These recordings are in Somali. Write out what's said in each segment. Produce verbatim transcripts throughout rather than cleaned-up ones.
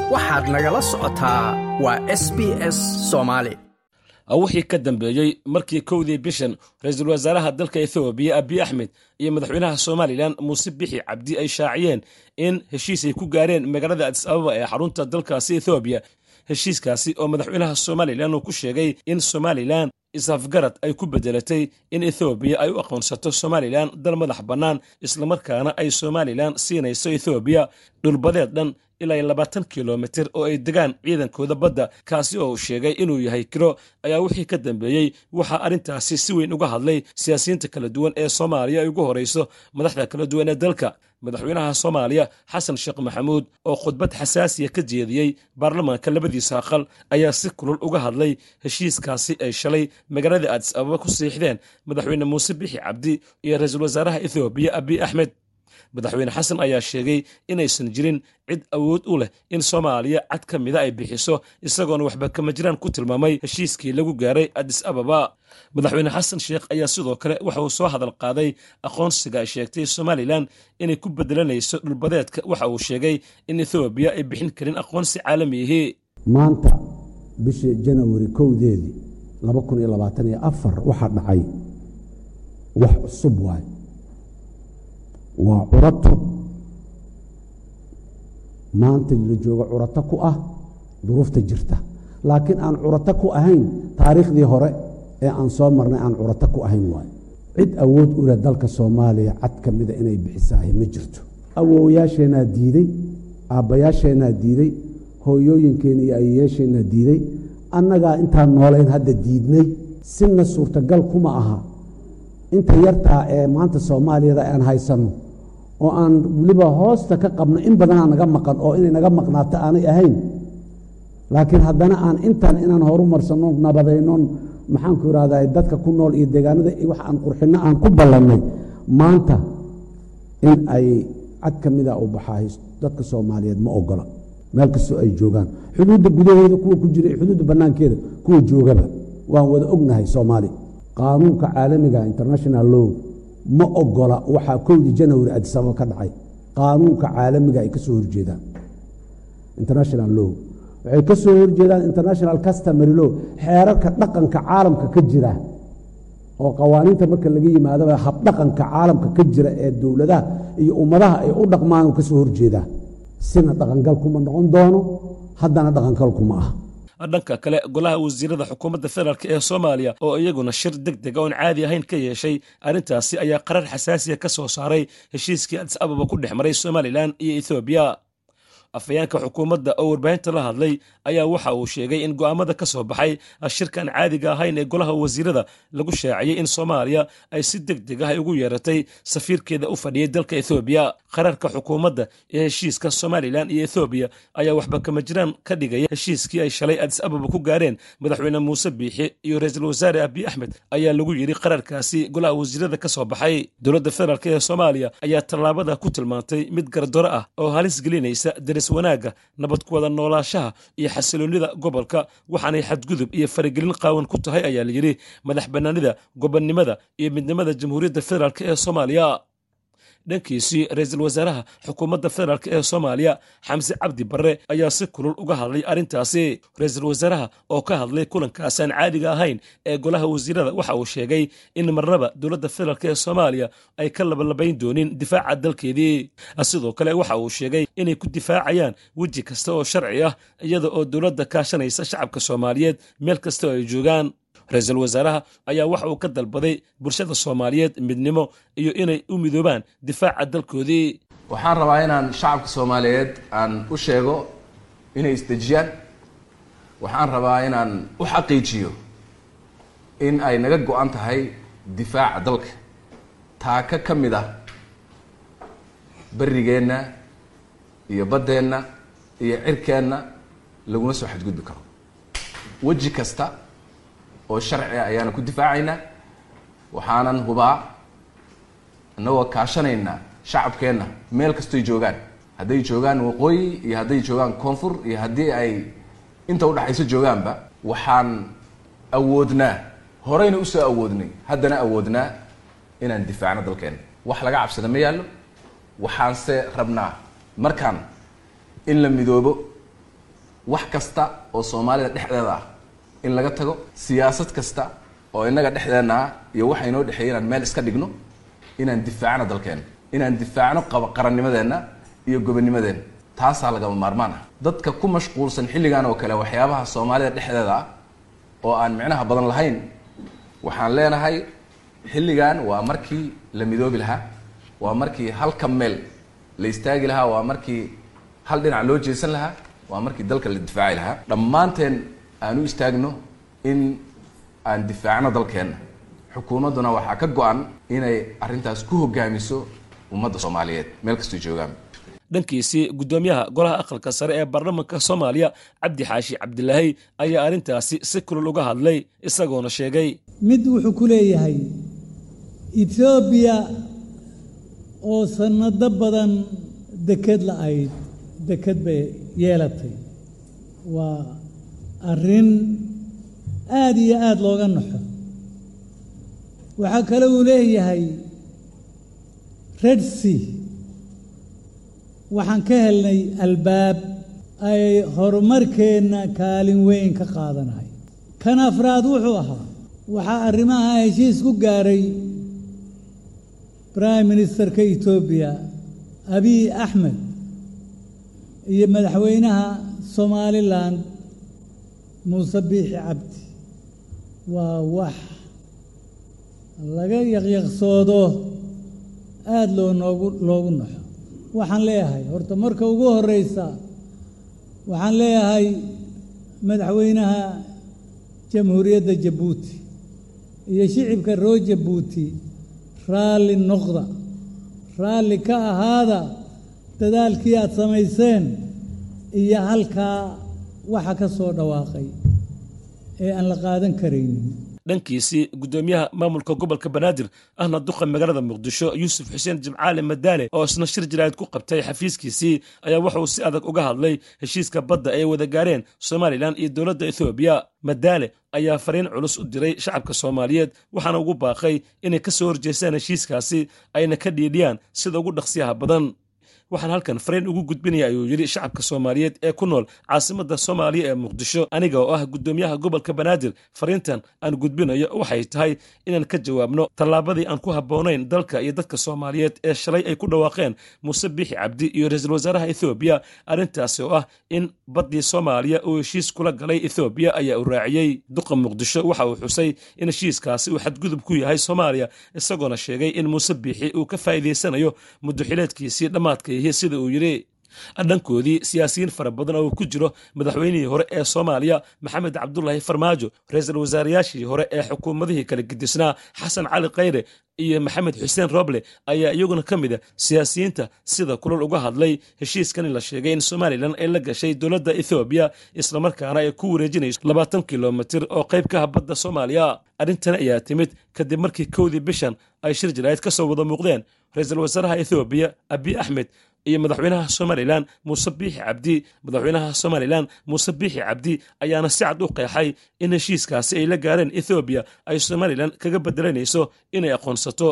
waxaad nagala socotaa waa S B S Soomaali. wixii ka dambeeyay markii kowdii bishan ra'iisul wasaaraha dalka Ethiopia Abiy Ahmed iyo madaxweynaha Somaliland Muuse Bixi Cabdi ay shaaciyeen in heshiis ay ku gaareen magaalada Addis Ababa ee xarunta dalkaasi Ethiopia. heshiiskaasi oo madaxweynaha Somaliland uu ku sheegay in Somaliland isafgarad ay ku bedelatay in Ethiopia ay u aqoonsato Somaliland dal madax bannaan isla markaana ay Somaliland siinayso Ethiopia dhulbadeed dhan ilaa labaatan kiiloomitir oo ay degaan ciidankooda badda kaasi oo uu sheegay inuu yahay kiro ayaa wixii ka dambeeyay waxa arintaasi si weyn uga hadlay siyaasiyiinta kala duwan ee Soomaaliya ay ugu horeyso madaxda kala duwan ee dalka. madaxweynaha Soomaaliya Xasan Sheekh Maxamuud oo khudbad xasaasiya ka jeediyay baarlamaanka labadiisa aqal ayaa si kulul uga hadlay heshiiskaasi ay shalay magaalada Addis Ababa ku siixdeen madaxweyne Muuse Bixi Cabdi iyo ra'iisul wasaaraha Ethiopia Abiy Ahmed. madaxweyne xasan ayaa sheegay inaysan jirin cid awood u leh in Soomaaliya cad ka mid ah ay bixiso isagoona waxba kama jiraan ku tilmaamay heshiiskii lagu gaaray Addis Ababa. madaxweyne xasan sheekh ayaa sidoo kale waxa uu soo hadal qaaday aqoonsiga ay sheegtay Somaliland inay ku bedelanayso dhulbadeedka waxa uu sheegay in Ethiopia ay bixin karin aqoonsi caalami ah. maanta bishii January kowdeedii laba kun iyo labaatan iyo afar waxa dhacay wax cusub waay waa curato maanta la jooga curato ku ah duruufta jirta laakiin aan curato ku ahayn taariikhdii hore ee aan soo marnay aan curato ku ahayn waay cid awood u leh dalka Soomaaliya cad ka mid ah inay bixisahay ma jirto. awoowayaasheena diiday, aabbayaasheena diiday, hooyooyinkeena iyo ayeeyasheena diiday, annaga intaan nooleyn hadda diidnay. sina suurtagal kuma aha inta yartaa ee maanta Soomaaliyada aan haysano oo aan waliba hoosta ka qabno in badan aan naga maqan oo inay naga maqnaato aanay ahayn laakiin haddana aan intaan inaan horumarsano nabadayno maxaan ku raadaay dadka ku nool iyo deegaanada wax aan qurxino aan ku ballanay maanta in ay cad ka mid ah u baxay dadka Soomaaliyeed ma ogola meel kastoo ay joogaan xuduudda gudaheeda kuwa ku jira xuduudda banaankeeda kuwa joogaba waan wada ognahay Soomaali qaanuunka caalamiga international law ma ogola waxa kowdii January Addis Ababa ka dhacay. qaanuunka caalamiga ay ka soo horjeedaan international law waxay ka soo horjeedaan international customary law xeerarka dhaqanka caalamka ka jira oo qawaaniinta marka laga yimaado hab dhaqanka caalamka ka jira ee dawladaha iyo ummadaha ay u dhaqmaan ka soo horjeedaan sina dhaqangal kuma noqon doono haddana dhaqangal kuma ah. dhanka kale golaha wasiirada xukuumadda federaalka ee Soomaaliya oo iyaguna shir degdeg ah oo caadi ahayn ka yeeshay arintaasi ayaa qarar xasaasiya ka soo saaray heshiiskii Addis Ababa ku dhexmaray Somaliland iyo Ethiopia. afayeenka xukuumadda oo warbaahinta la hadlay ayaa waxa uu sheegay in go'aamada ka soo baxay shirkan caadiga ahayn ee golaha wasiirada lagu shaaciyay in Soomaaliya ay si degdeg ah ugu yeeratay safiirkeeda u fadhiyay dalka Ethiopia. qararka xukuumadda ee heshiiska Somaliland iyo Ethiopia ayaa waxba kama jiraan ka dhigaya heshiiskii ay shalay Addis Ababa ku gaareen madaxweyne Muuse Bixi iyo ra'iisul wasaare Abiy Ahmed ayaa lagu yiri qararkaasi golaha wasiirada ka soo baxay. dowladda federaalka ee Soomaaliya ayaa tallaabada ku tilmaantay mid gardaro ah oo halis gelinaysa wanaaga nabad ku wada noolaanshaha iyo xasiloonida gobolka waxaanay xadgudub iyo faragelin qaawan ku tahay ayaa la yiri madax bannaanida gobonnimada iyo midnimada jamhuuriyadda federaalka ee Soomaaliya. dhankiisii ra'iisul wasaaraha xukuumadda federaalka ee Soomaaliya Xamse Cabdi Barre ayaa si kulul uga hadlay arintaasi. ra'iisul wasaaraha oo ka hadlay kulankaas aan caadiga ahayn ee golaha wasiirada waxa uu sheegay in marnaba dowladda federaalka ee Soomaaliya ay ka labalabayn doonin difaaca dalkeedii. sidoo kale waxa uu sheegay inay ku difaacayaan weji kasta oo sharci ah iyada oo dowladda kaashanaysa shacabka Soomaaliyeed meel kasta oo ay joogaan. ra'iisul wasaaraha ayaa waxa uu ka dalbaday bulshada Soomaaliyeed midnimo iyo inay u midoobaan difaaca dalkoodii. waxaan rabaa inaan shacabka Soomaaliyeed aan u sheego inay isdejiyaan. waxaan rabaa inaan u xaqiijiyo in ay naga go'an tahay difaaca dalka taaka ka mid ah barigeenna iyo baddeenna iyo cirkeenna laguma soo xadgudbi karo. weji kasta oo sharci ah ayaana ku difaacaynaa waxaanan hubaa annagoo kaashanayna shacabkeenna meel kastoy joogaan hadday joogaan waqooyi iyo hadday joogaan koonfur iyo haddii ay inta udhaxayso joogaanba waxaan awoodnaa horeyna usoo awoodnay haddana awoodnaa inaan difaacno dalkeenna. wax laga cabsada ma yaallo waxaanse rabnaa markaan in la midoobo wax kasta oo soomaalida dhexdeeda ah in laga tago siyaasad kasta oo inaga dhexdeena ah iyo waxa inoo dhexeeyay inaan meel iska dhigno inaan difaacno dalkeena inaan difaacno qarannimadeena iyo gobonnimadeena taasaa lagama maarmaan ah dadka ku mashquulsan xilligan oo kale waxyaabaha soomaalida dhexdeeda ah oo aan micnaha badan lahayn waxaan leenahay xilligan waa markii la midoobi lahaa waa markii halka meel la istaagi lahaa waa markii hal dhinac loo jeesan lahaa waa markii dalka la difaaci lahaa dhammaanteen aan u istaagno in aan difaacno dalkeenna xukuumadduna waxaa ka go-an inay arrintaas ku hogaamiso ummadda soomaaliyeed meel kastoo joogaan dhankiisii guddoomiyaha golaha aqalka sare ee baarlamaanka soomaaliya cabdi xaashi cabdilaahi ayaa arrintaasi si kulul uga hadlay isagoona sheegay mid wuxuu ku leeyahay etoobiya oo sanado badan deked la-ayd deked bay yeelatay waa arrin aada iyo aada looga naxo waxaa kale uu leeyahay red sea waxaan ka helnay albaab ay horumarkeenna kaalin weyn ka qaadanahay kan afraad wuxuu ahaa waxaa arrimaha heshiis ku gaaray prime ministerka etoobiya abiy axmed iyo madaxweynaha somalilan muuse biixi cabdi waa wax laga yaqyaqsoodo aada loo noogu loogu naxo waxaan leeyahay horta marka ugu horeysa waxaan leeyahay madaxweynaha jamhuuriyadda jabuuti iyo shicibka reer jabuuti raalli noqda raalli ka ahaada dadaalkii aad samayseen iyo halkaa waxa ka soo dhawaaqay ee aan la qaadan karaynin dhankiisii guddoomiyaha maamulka gobolka banaadir ahna duqa magaalada muqdisho yuusuf xuseen jimcaale madaale oo isna shir jiraayad ku qabtay xafiiskiisii ayaa wuxuu si adag uga hadlay heshiiska badda ay wada gaareen somalilan iyo dowladda ethoobiya madaale ayaa fariin culus u diray shacabka soomaaliyeed waxaana ugu baaqay inay ka soo horjeestaan heshiiskaasi ayna ka dhiidhiyaan sida ugu dhaqsiyaha badan waxaan halkan fariin ugu gudbinaya ayuu yidhi shacabka soomaaliyeed ee ku nool caasimadda soomaaliya ee muqdisho aniga oo ah guddoomiyaha gobolka banaadir fariintan aan gudbinayo waxay tahay inaan ka jawaabno tallaabadii aan ku habboonayn dalka iyo dadka soomaaliyeed ee shalay ay ku dhawaaqeen muuse biixi cabdi iyo ra-iisul wasaaraha ethoobiya arrintaasi oo ah in baddii soomaaliya uu heshiis kula galay ethoobiya ayaa u raaciyey duqa muqdisho waxa uu xusay in heshiiskaasi uu xadgudub ku yahay soomaaliya isagoona sheegay in muuse biixi uu ka faa'iidaysanayo muddoxileedkiisii dhammaadka sida uu yidhi dhankoodii siyaasiyiin fara badan oo ku jiro madaxweynihii hore ee soomaaliya maxamed cabdulaahi farmaajo ra-iisul wasaarayaashii hore ee xukuumadihii kala gedisnaa xasan cali khayre iyo maxamed xuseen roble ayaa iyaguna ka mid a siyaasiyiinta sida kulal uga hadlay heshiiskan la sheegay in somalilan ay la gashay dowladda ethoobiya islamarkaana ay ku wareejinayso labaatan kilomitir oo qayb ka ah badda soomaaliya arrintan ayaa timid kadib markii kowdii bishan ay shir jiraayad ka soo wada muuqdeen ra-iisul wasaaraha ethoobiya abiy axmed iyo madaxweynaha somalilan muuse biixi cabdi madaxweynaha somalilan muuse biixi cabdi ayaana si cad u qeexay in heshiiskaasi ay la gaareen ethoobiya ay somalilan kaga bedelanayso inay aqoonsato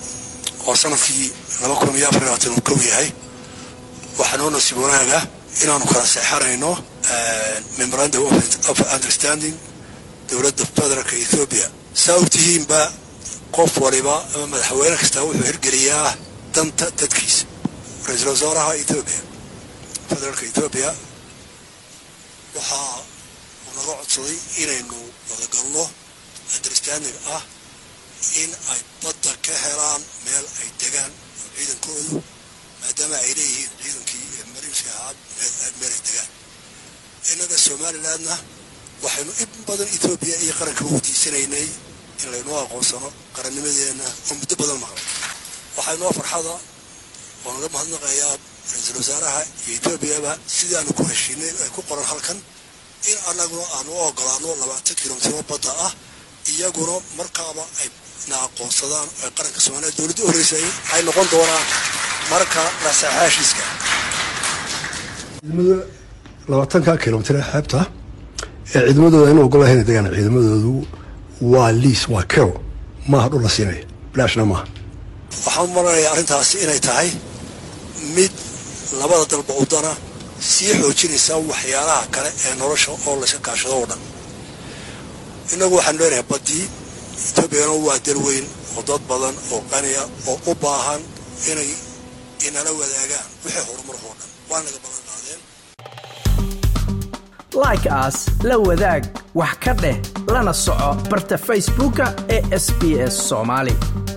oo sanadkii laba kun iyo afar iyo labaatan uu kow yahay waxaa noo nasiib wanaaga inaanu kala seexanayno memorandum of understanding dowladda federaalka ethoobiya saa ogtihiinba qof waliba ama madaxweyne kasta wuxuu hirgeliyaa danta dadkiisa ra-iisul wasaaraha etoobiya federaalka etoobiya waxaa uu naga codsaday inaynu wadagalno understanding ah in ay badda ka helaan meel ay degaan oo ciidankoodu maadaama ay leeyihiin ciidankii mariiska ahaad meel ay degaan innaga somalilandna waxaynu in badan etoobiya iyo qaranka weydiisanaynay in laynoo aqoonsano qarannimadeenna oo muddo badan maqlay waxaynoo farxada oo naga mahadnaqayaa ra-iisul wasaaraha iyo etoobiyaba sidii aanu ku heshiinay ay ku qoran halkan in annaguna aanu u ogolaano labaatan kilomitiro badda ah iyaguna markaaba ay na aqoonsadaan ay qaranka soomaaliya dowladda horeysay ay noqon doonaan marka la saxaa heshiiska labaatanka kilomitir ee xeebta ee ciidamadooda aynu ogolahayn degaan ciidamadoodu waa liis waa kero maaha dhul la siinaya bilaashna maaha waxaan u malanayaa arrintaasi inay tahay mid labada dalba udana sii xoojinaysaa waxyaalaha kale ee nolosha oo layska kaashado oo dhan innagu waxaan leenahay baddii etoobiyana waa dal weyn oo dad badan oo qaniya oo u baahan inay inala wadaagaan wixii horumar oo dhan waa naga badan qaadeen like us la wadaag wax ka dheh lana soco barta facebooka ee S B S Somali